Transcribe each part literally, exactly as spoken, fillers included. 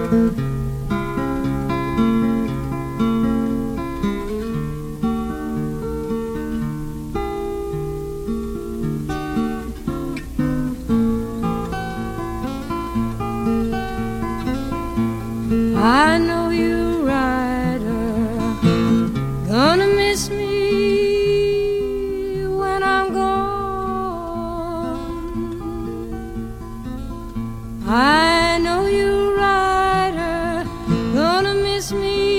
I know you, rider, gonna miss me when I'm gone. I know you, rider, gonna miss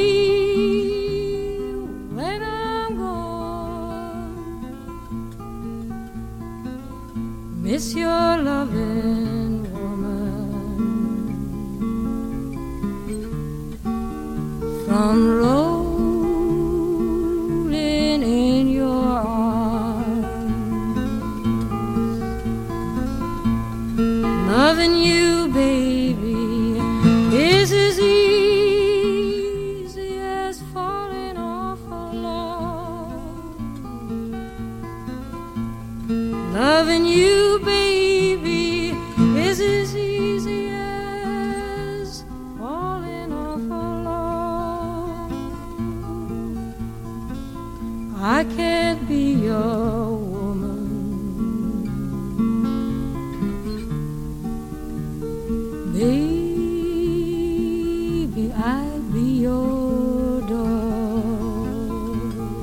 me when I'm gone. Miss your loving from rolling in your arms. Loving you, baby, is as easy as falling off a log. Loving you, baby, is as easy as falling off a log. I can't be your woman, baby, I'll be your dog.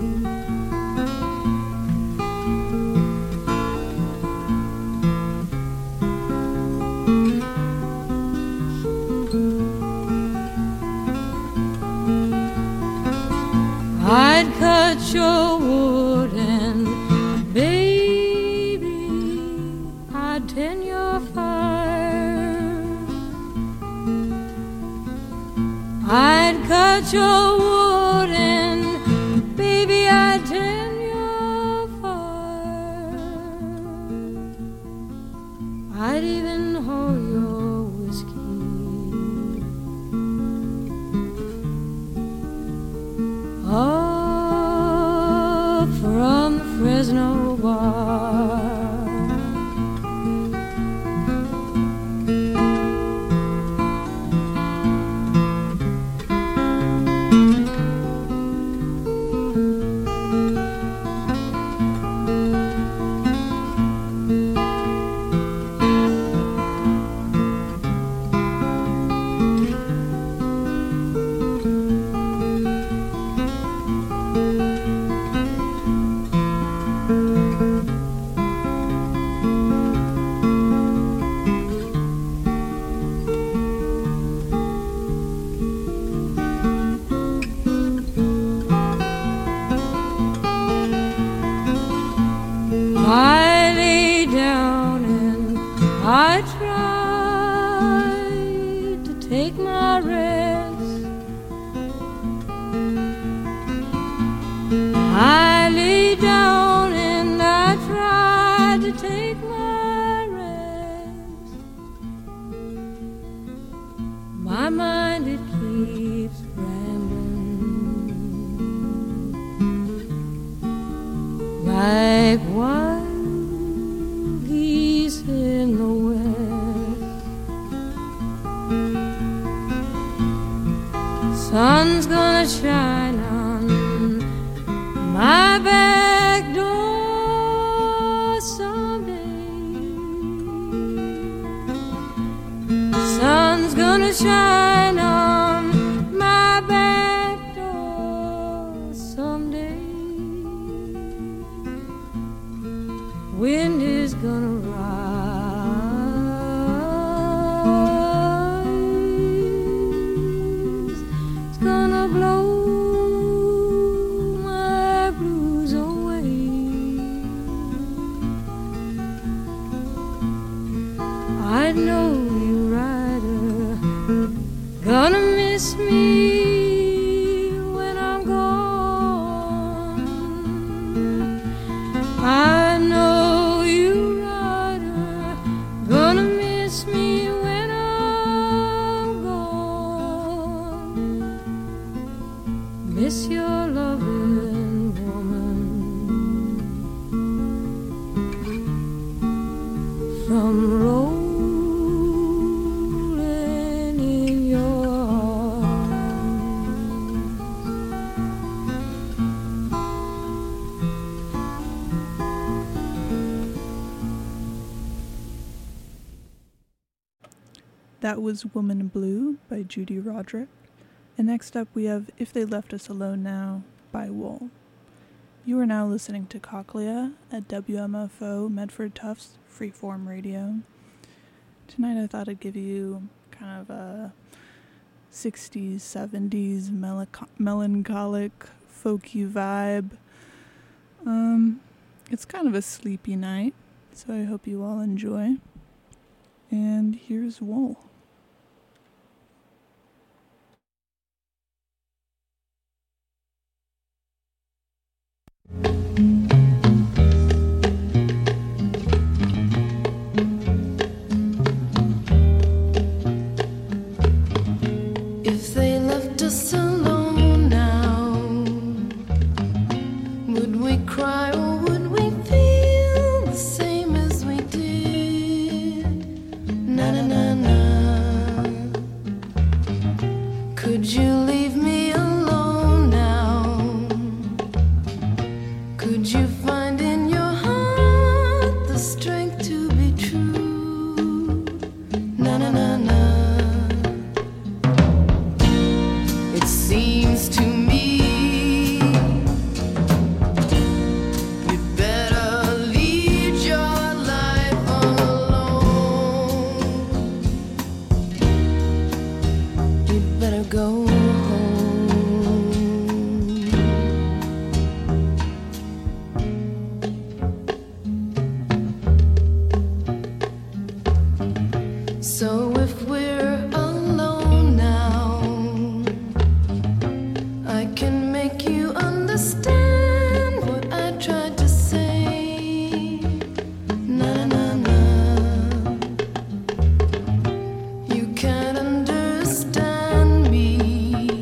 I'd cut your wood and baby, I'd tend your fire. I'd cut your wood and baby, I'd tend your fire. I'd even haul your whiskey up from the Fresno bar. I lay down and I tried to take my rest. I lay down and I tried to take my rest. My mind, it keeps rambling like wild geese in the west. Sun's gonna shine on my back door someday. Sun's gonna shine on my back door someday. Wind is gonna rise, it's gonna blow my blues away. I know you, rider, gonna miss me when I'm gone. I know you, rider, gonna miss me when I'm gone. Miss your loving woman from rolling in your That was Woman Blue by Judy Roderick. And next up we have If They Left Us Alone Now by Wool. You are now listening to Cochlea at W M F O Medford Tufts Freeform Radio. Tonight I thought I'd give you kind of a sixties, seventies melanch- melancholic, folky vibe. Um, it's kind of a sleepy night, so I hope you all enjoy. And here's Wool. If they left us alone now, would we cry or would we feel the same as we did? Na na na na. Could you leave me alone now? Could you find in your heart the strength to be true? Na na na na. Seems to me you'd better lead your life alone. You'd better go home. So if we're alone now, I can make you understand what I tried to say. Na na na. You can't understand me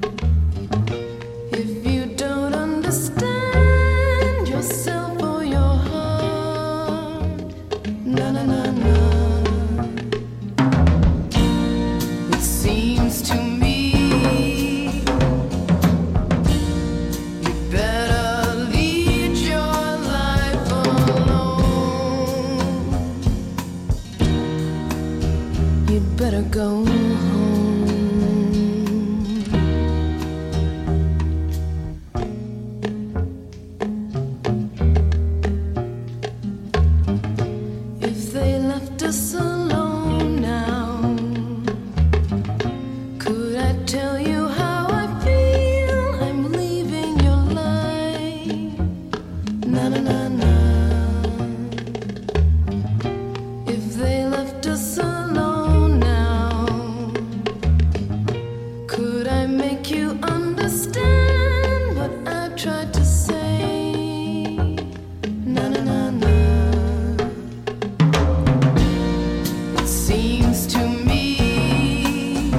if you don't understand yourself or your heart. Na na na na. It seems to me better go home. If they left us alone now, could I tell you how I feel? I'm leaving your life. Na na na na. If they left us alone, could I make you understand what I tried to say? Na na na na. It seems to me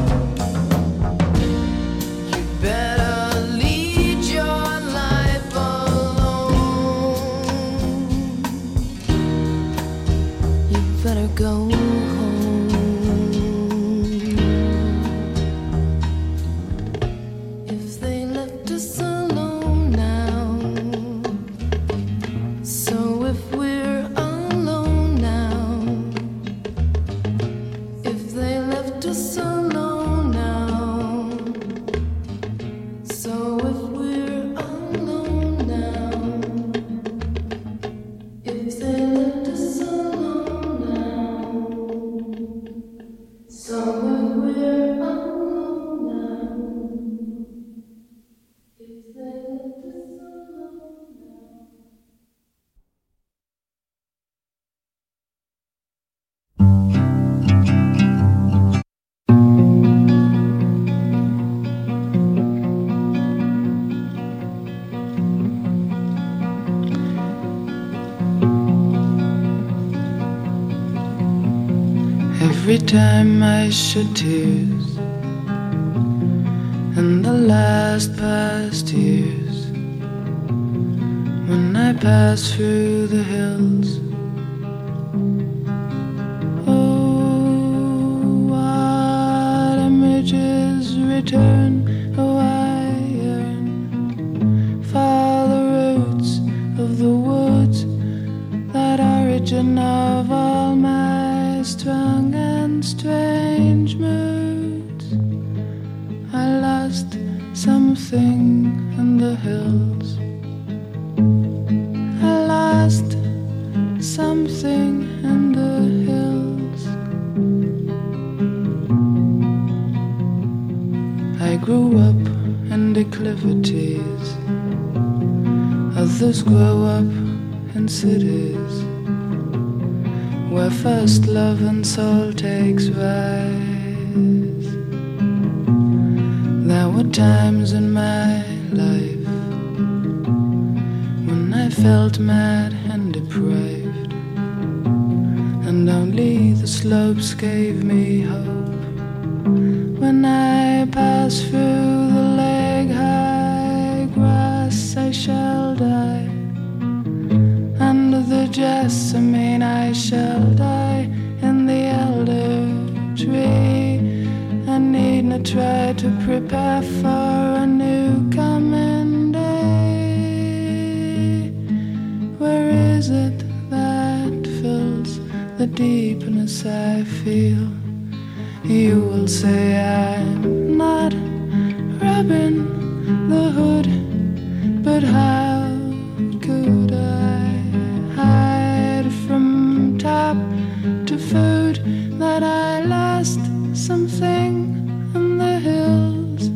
you'd better lead your life alone. You'd better go home. Every time I shed tears, and the last past years, when I pass through the hills, oh, what images return, oh, I yearn for the roots of the woods, that origin of all my strong and strange lost something in the hills. I lost something in the hills. I grew up in declivities. Others grow up in cities where first love and soul takes rise. There were times in my life when I felt mad and depraved, and only the slopes gave me hope. When I pass through the leg-high grass, I shall die. Under the jessamine, I shall die. In the elder tree, I need not try to prepare for a new coming day. Where is it that fills the deepness I feel? You will say I'm not Robin the Hood, but how could I hide from top to food that I lost something in the hills?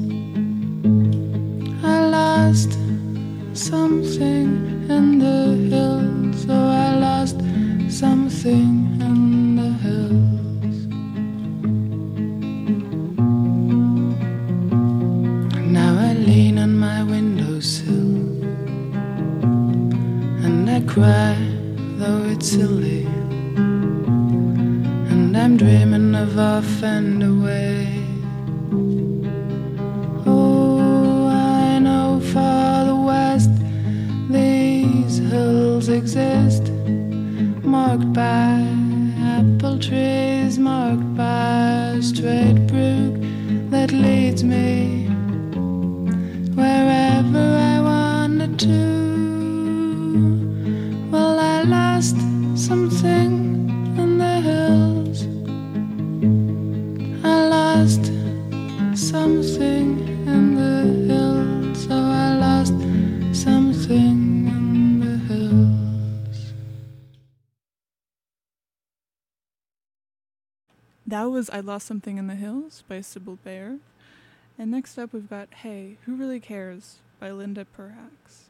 I lost something in the hills. Oh, I lost something in the hills. Now I lean on my windowsill and I cry, though it's silly, and I'm dreaming of off and away. Oh, I know far the west these hills exist, marked by apple trees, marked by a straight brook that leads me wherever I wanted to. Well, I lost something in the hills. I lost something in the hills. Oh, I lost something in the hills. That was I Lost Something in the Hills by Sybil Bayer. And next up we've got Hey, Who Really Cares by Linda Perhacs.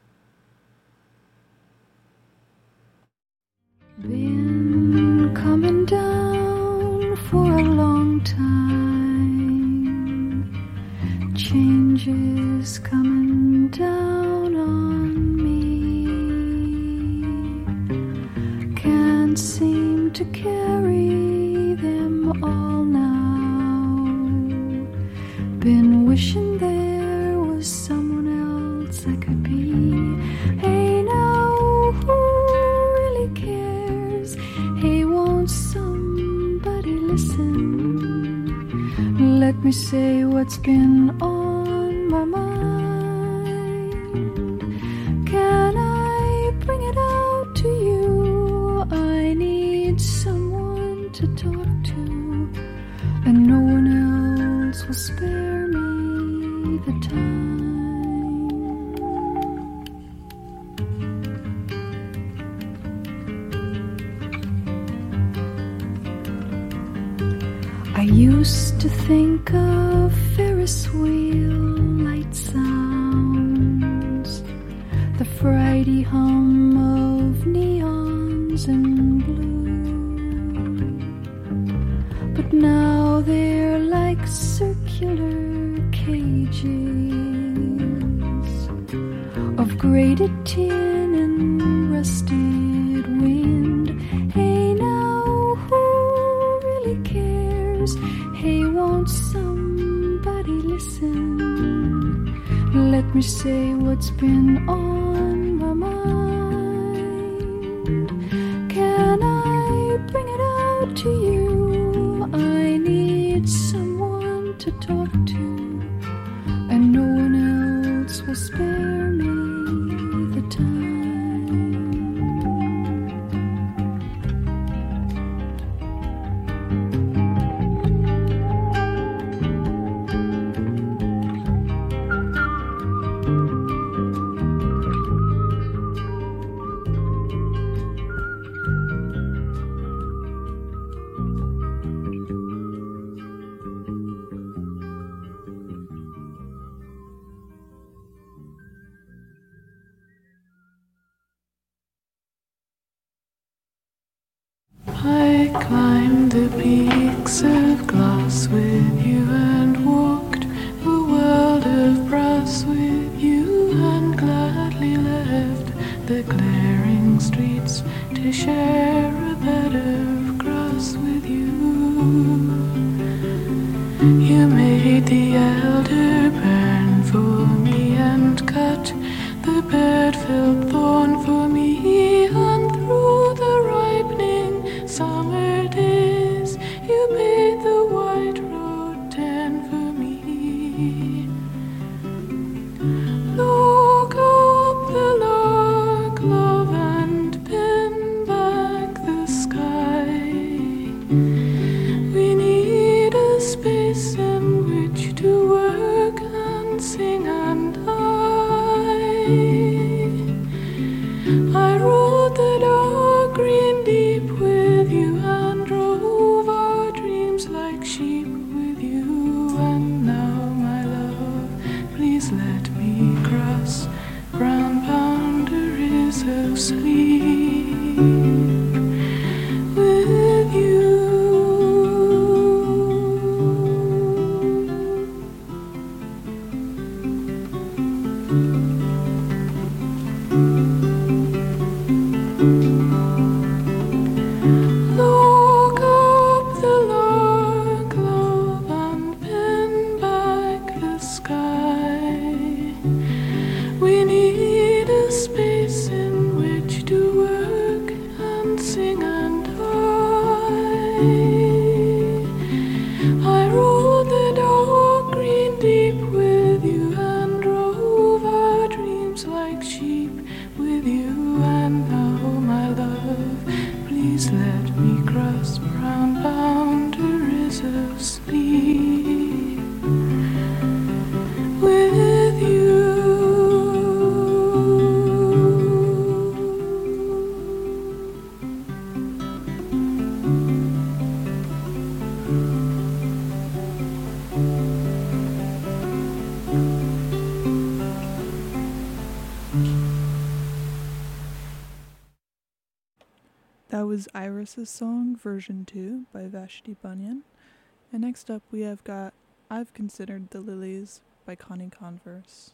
Been coming down for a long time. Changes coming down on me. Can't seem to carry them all now. Been wishing there was someone else I could be. Hey, now, who really cares? Hey, won't somebody listen? Let me say what's been on my mind. Can I bring it out to you? I need someone to talk to, and no one else will spare me the time. I used to think of Ferris wheel light sounds, the Friday hum of neons in blue. But now they're like circular cages of grated tin and rusted wind. Hey, now, who really cares? Hey, won't somebody listen? Let me say what's been on my mind. Can I bring it out to you? I need someone to talk to, and no one else will spare me the time. that felt thorn for me, and through the ripening summer days you made the white road tan for me. Look up the lark, love, and pin back the sky. We need a space in which to work and sing and I. I rode the dark green deep with you and drove our dreams like sheep with you. And now, my love, please let me cross brown boundaries of sleep with you. Look up the lark, love, and pin back the sky. We need a space in which to work and sing and I. I rode the dark green deep with you and drove our dreams like sheep with you. And now, my love, please let me cross brown boundaries of sleep with you. That was Iris's song, version two, by Vashti Bunyan. And next up we have got I've Considered the Lilies by Connie Converse.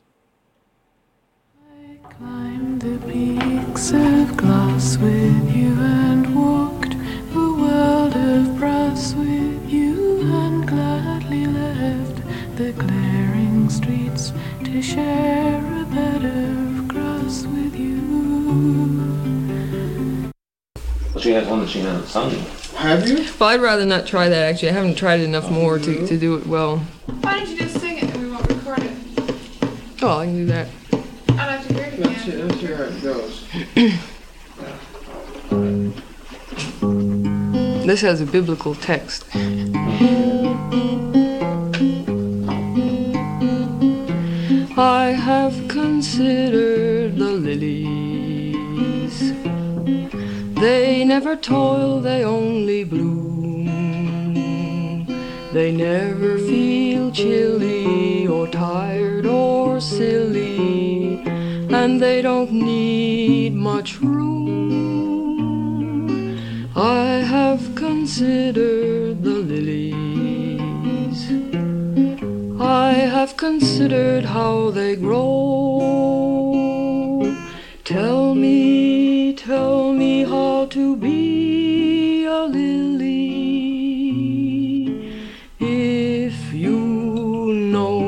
I climbed the peaks of glass with you and walked the world of brass with you and gladly left the glaring streets to share a bed of grass with you. 私が今度違うさん Have you? Well, I'd rather not try that, actually. I haven't tried it enough more to, to do it well. Why don't you just sing it and we won't record it? Oh, I can do that. I'd like to hear it Let's see, again. let's hear how it goes. This has a biblical text. I have considered the lilies. They never toil, they only bloom. They never feel chilly or tired or silly, and they don't need much room. I have considered the lilies. I have considered how they grow. Tell me, tell me how to be a lily, if you know.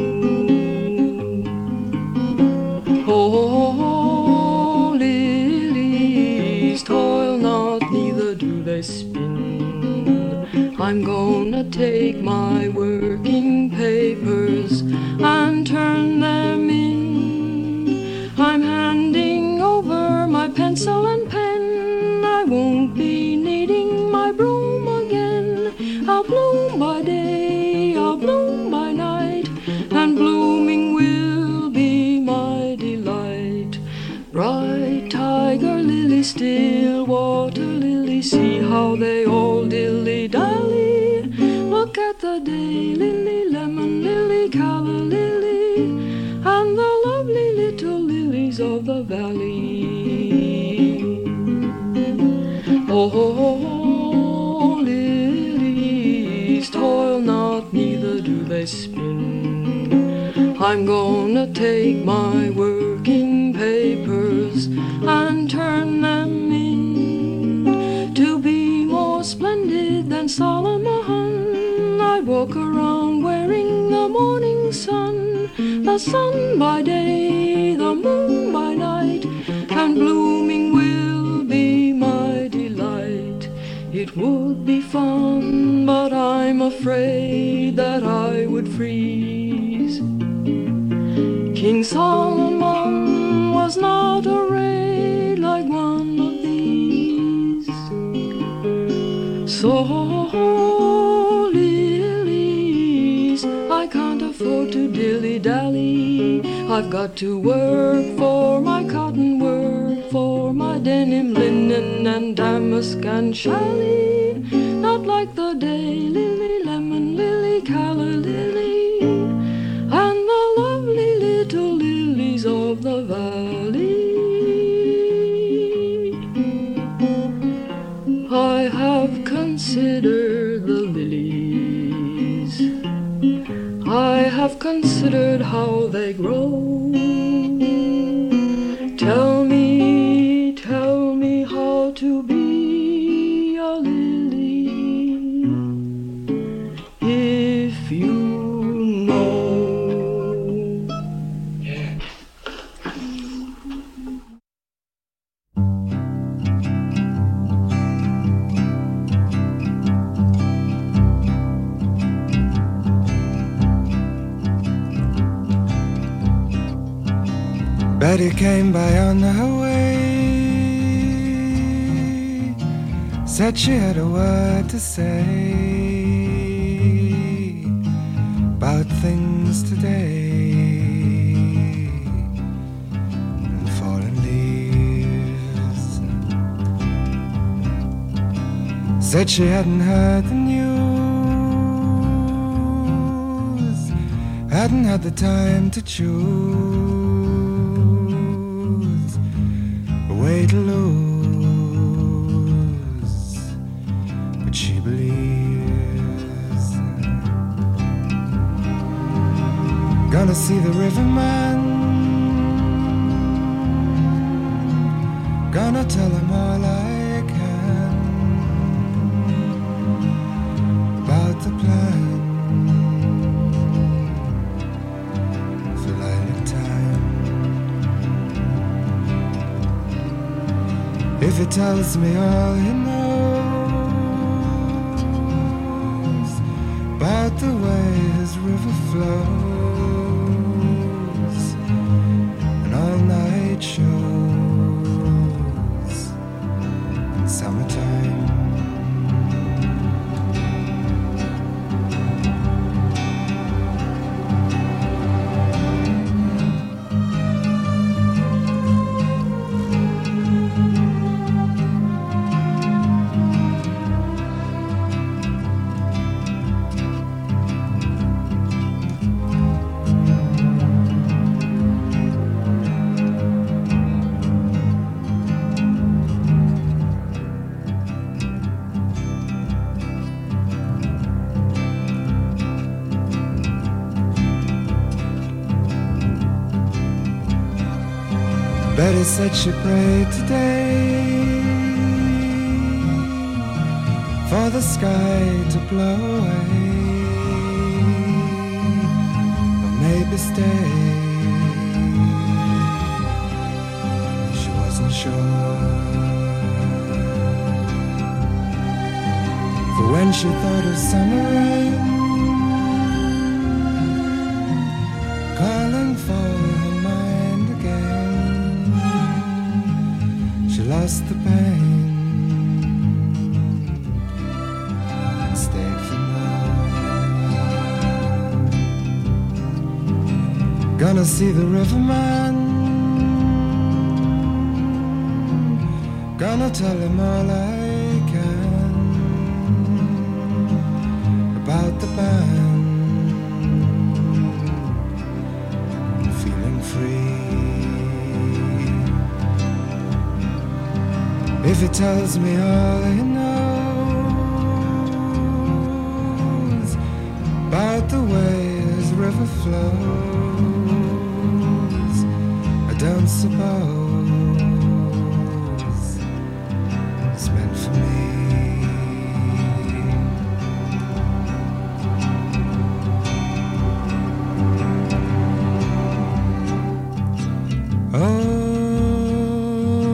Oh, lilies toil not, neither do they spin. I'm gonna take my working papers and turn them in. I'm handing over my pencil and pen. I won't be needing my broom again. I'll bloom by day, I'll bloom by night, and blooming will be my delight. Bright tiger lily, still water lily, see how they all dilly-dally. Look at the day lily, lemon lily, calla lily, and the lovely little lilies of the valley. Oh, lilies toil not, neither do they spin. I'm gonna take my working papers and turn them in to be more splendid than Solomon. I walk around wearing the morning sun, the sun by day, the moon by night, and blooming will be my delight. It would be fun, but I'm afraid that I would freeze. King Solomon was not arrayed like one of these. So lilies, I can't afford to dilly-dally. I've got to work for my cotton, work for my denim, linen, and damask and challis. Not like the daylily, lemon lily, calla lily, and the lovely little lilies of the valley. I have considered the lilies. I have considered how they grow. Tell me, tell me how to be a lily, if you know. Betty came by on her way, said she had a word to say about things today and fallen leaves. Said she hadn't heard the news, hadn't had the time to choose way to lose, but she believes. Gonna see the riverman, gonna tell him all I can about the plan for lilac time. If he tells me all he knows about the way his river flows and all-night shows in summertime. Betty said she prayed today for the sky to blow away, or maybe stay. She wasn't sure, for when she thought of summer rain calling for her mind again, she lost the pain and stayed for more. Gonna see the riverman, gonna tell him all I can about the band, feeling free. If he tells me all he knows about the way his river flows, I don't suppose it's meant for me. Oh,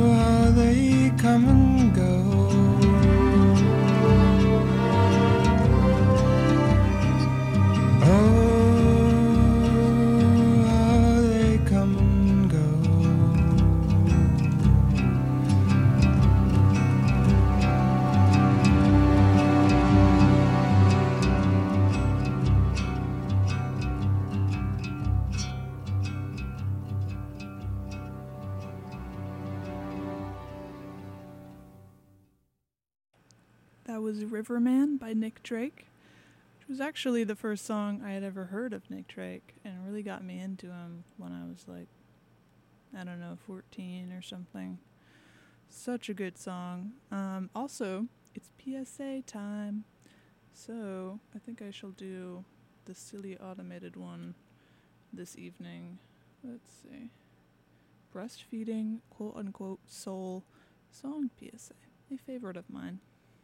That was Riverman by Nick Drake, which was actually the first song I had ever heard of Nick Drake, and it really got me into him when I was like, I don't know, fourteen or something. Such a good song. Um, also, it's P S A time, so I think I shall do the silly automated one this evening. Let's see. Breastfeeding, quote-unquote, soul song P S A. A favorite of mine.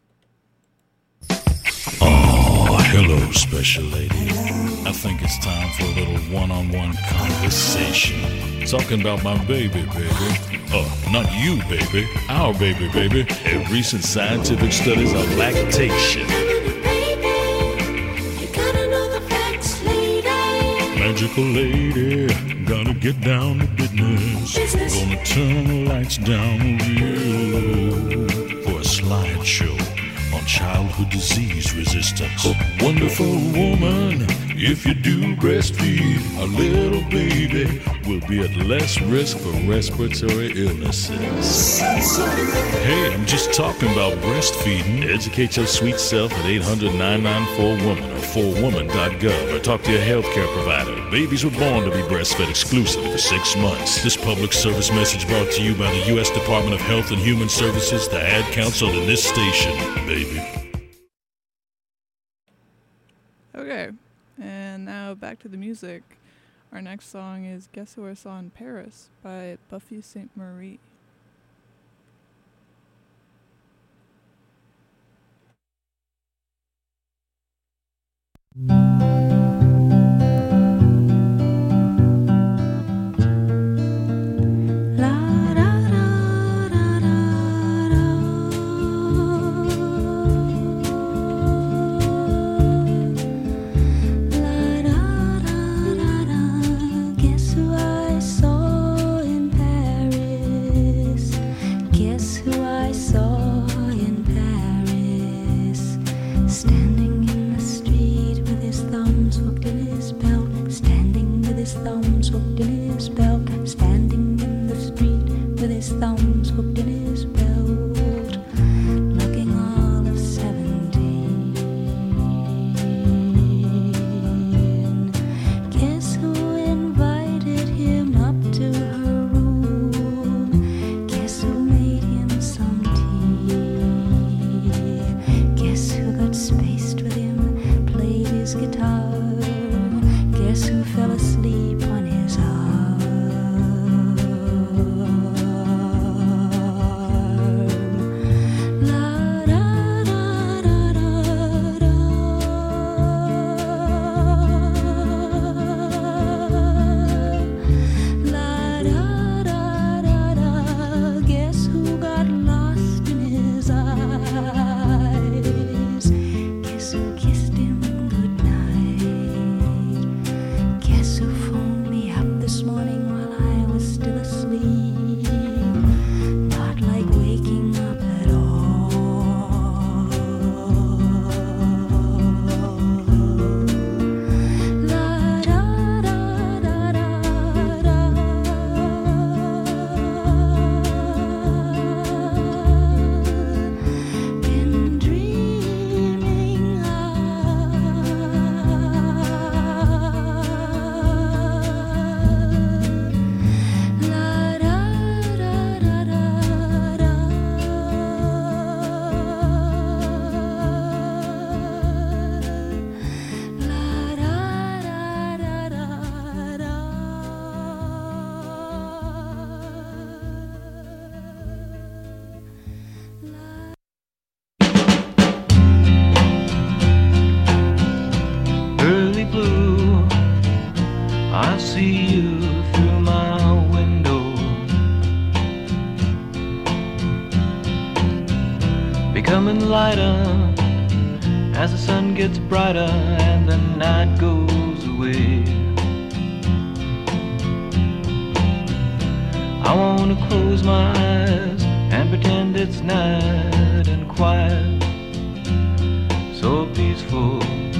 Oh, hello, special lady. I think it's time for a little one-on-one conversation. Talking about my baby, baby. Uh, not you, baby. Our baby, baby. A recent scientific studies of lactation. Magical lady, gotta get down to business. business. Gonna turn the lights down real low for a slideshow on childhood disease resistance. Wonderful woman, if you do breastfeed, a little baby will be at less risk for respiratory illnesses. Hey, I'm just talking about breastfeeding. Educate your sweet self at eight hundred, nine nine four, woman or four woman dot gov or talk to your healthcare provider. Babies were born to be breastfed exclusively for six months. This public service message brought to you by the U S Department of Health and Human Services, the Ad Council, and this station, baby. Okay, and now back to the music. Our next song is Guess Who I Saw in Paris by Buffy Sainte Marie. As the sun gets brighter and the night goes away, I want to close my eyes and pretend it's night and quiet, so peaceful.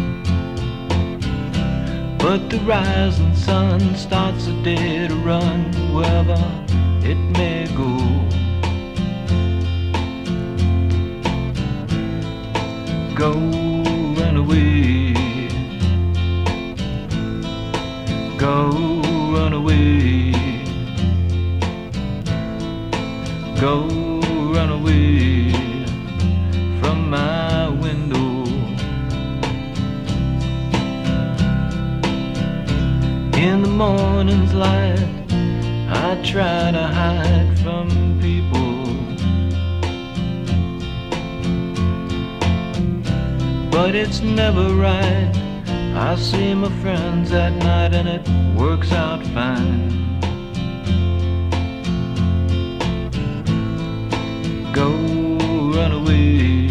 But the rising sun starts a day to run wherever it may go. Go run away. Go run away. Go run away from my window. In the morning's light, I try to hide from people, but it's never right. I see my friends at night and it works out fine. Go run away.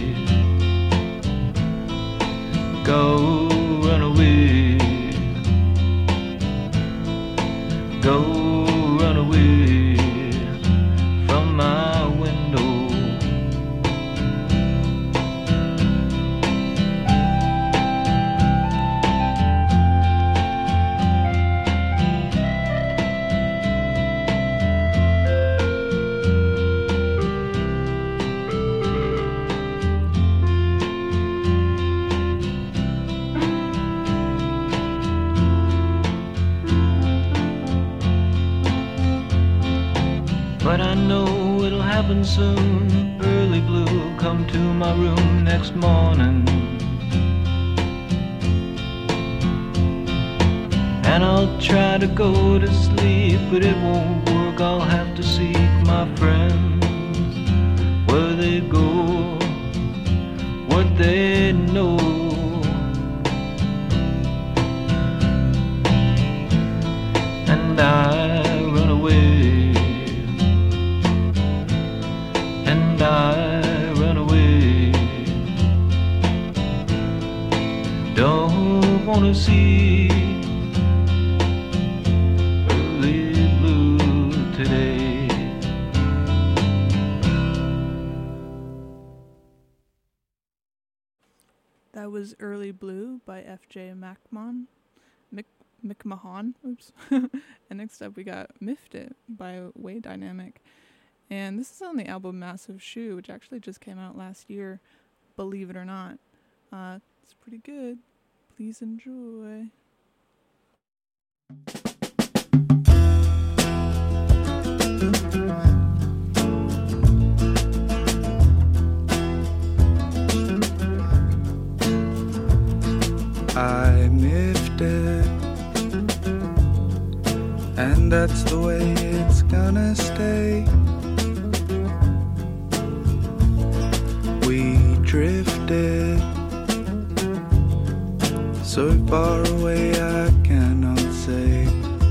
Go run away. Go run away from my window. But I know it'll happen soon. Early blue, come to my room next morning, and I'll try to go to sleep, but it won't work. I'll have to seek my friends, where they go, what they know. And I run away. And I run away. Don't wanna see early blue today. That was Early Blue by F J McMahon. Mc, McMahon, oops. And next up we got Miffed It by Way Dynamic. And this is on the album Massive Shoe, which actually just came out last year, believe it or not. Uh, it's pretty good. Please enjoy. I miffed it, and that's the way it's gonna stay. We drifted so far away I cannot say.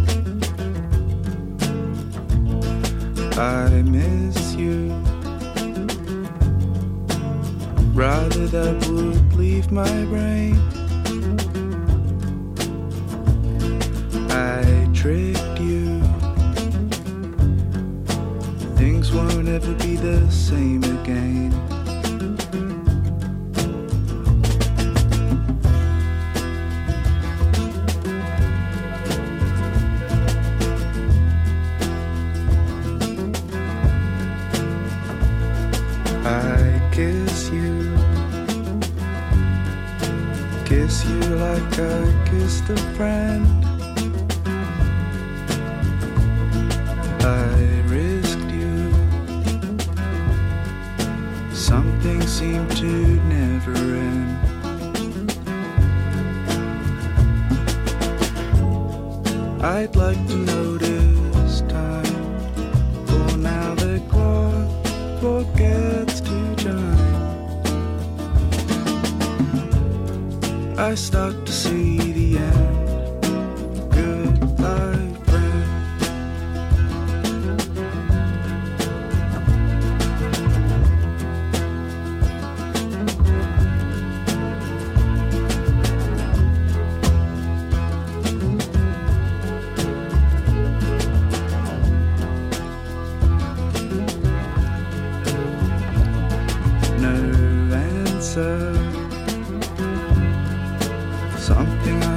I miss you, rather that would leave my brain. I tricked you, things won't ever be the same again. I kiss you, kiss you like I kissed a friend. I risked you, something seemed to never end. I'd like to notice time, for now the clock forgets to chime. I start to see the end. Goodbye, friend. No answer, something I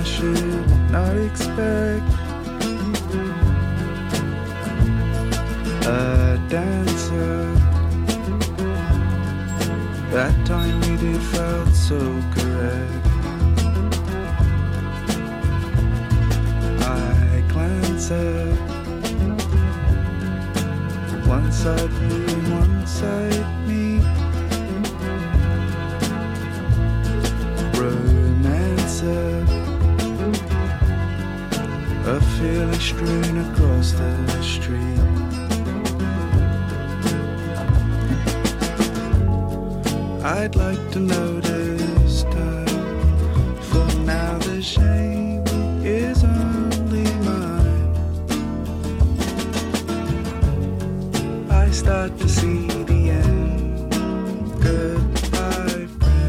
so correct. I glance up, one side you and one side me. Romancer, a feeling strewn across the street. I'd like to notice time, for now the shame is only mine. I start to see the end. Goodbye,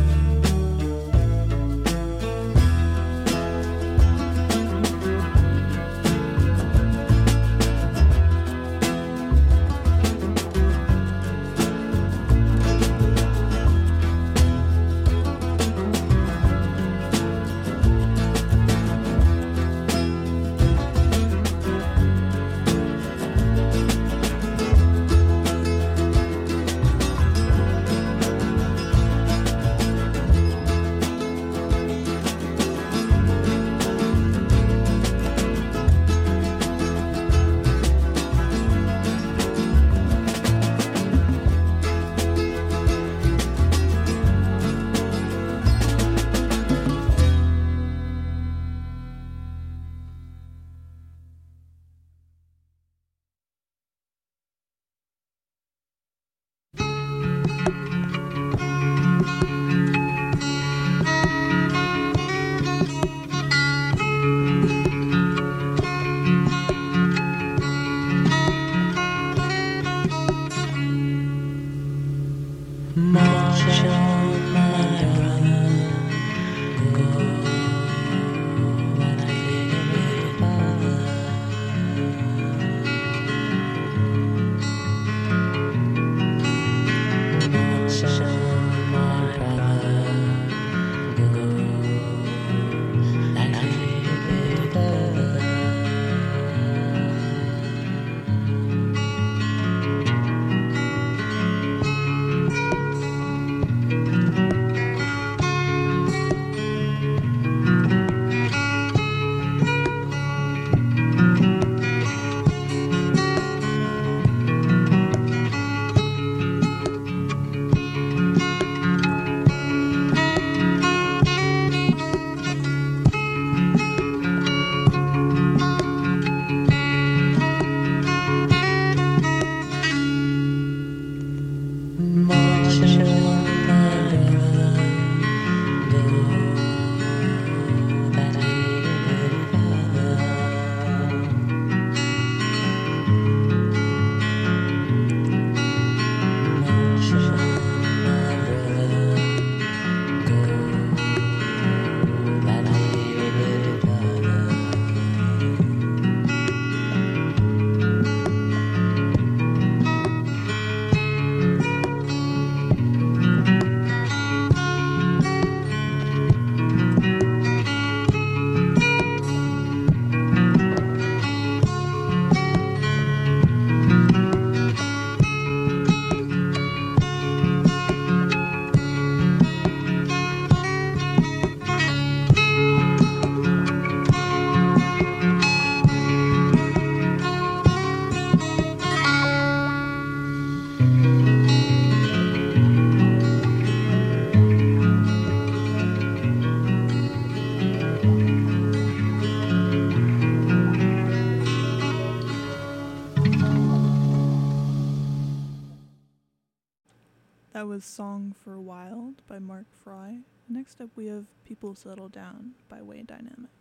That was Song for Wild by Mark Fry. Next up we have People Settle Down by Way Dynamic.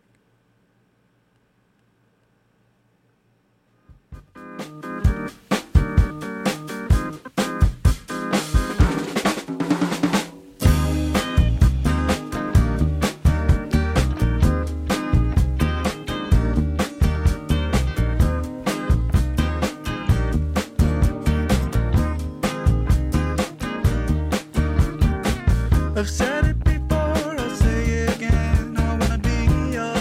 I've said it before, I'll say it again. I wanna be your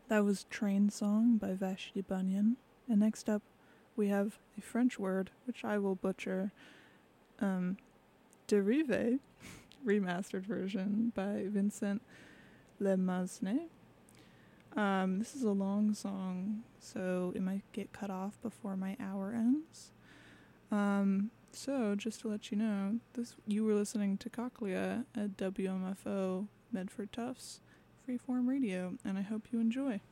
That was Train Song by Vashti Bunyan. And next up, we have a French word, which I will butcher, um, Derive, remastered version by Vincent Lemasne. Um, this is a long song, so it might get cut off before my hour ends. Um, so, just to let you know, this you were listening to Cochlea at W M F O Medford Tufts Freeform Radio, and I hope you enjoy.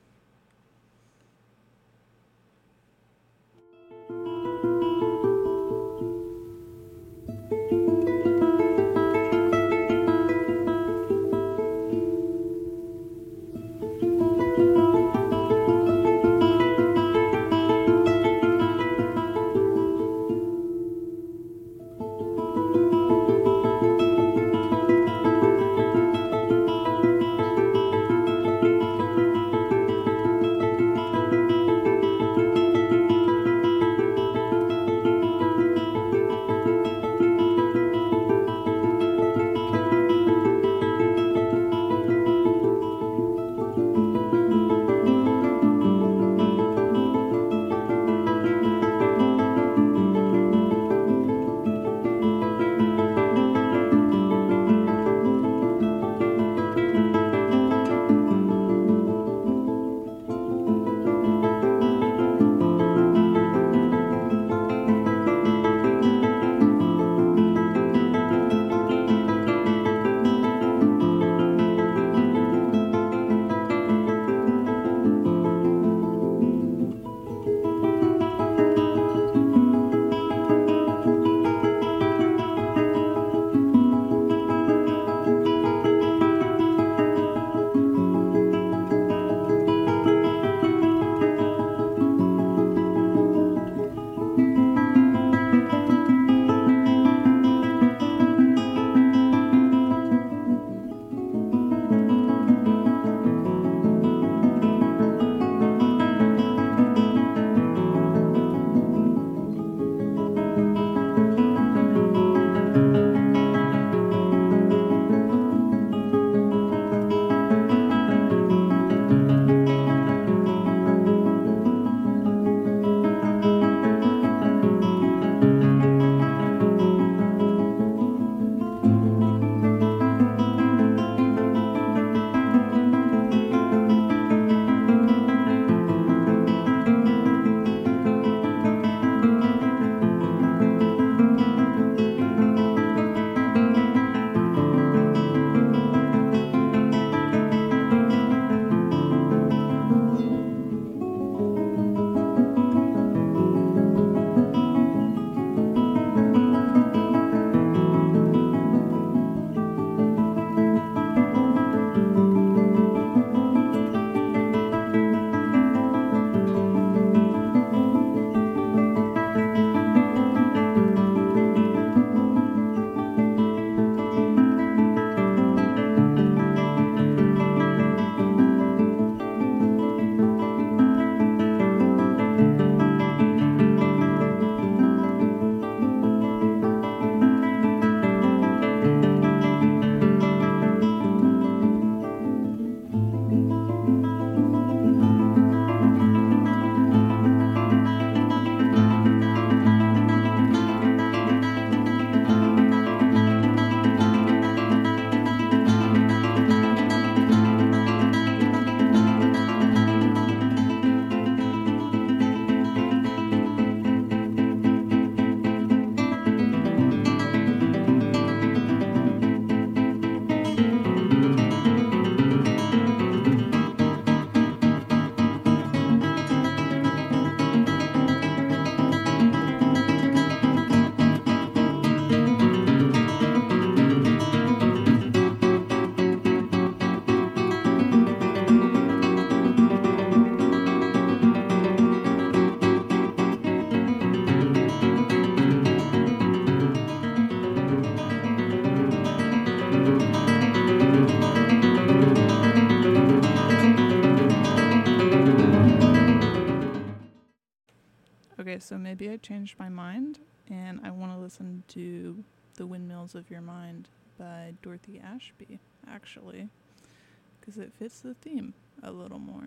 Okay, so maybe I changed my mind, and I want to listen to The Windmills of Your Mind by Dorothy Ashby, actually, because it fits the theme a little more.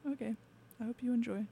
Okay, I hope you enjoy.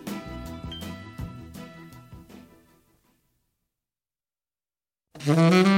Mm-hmm.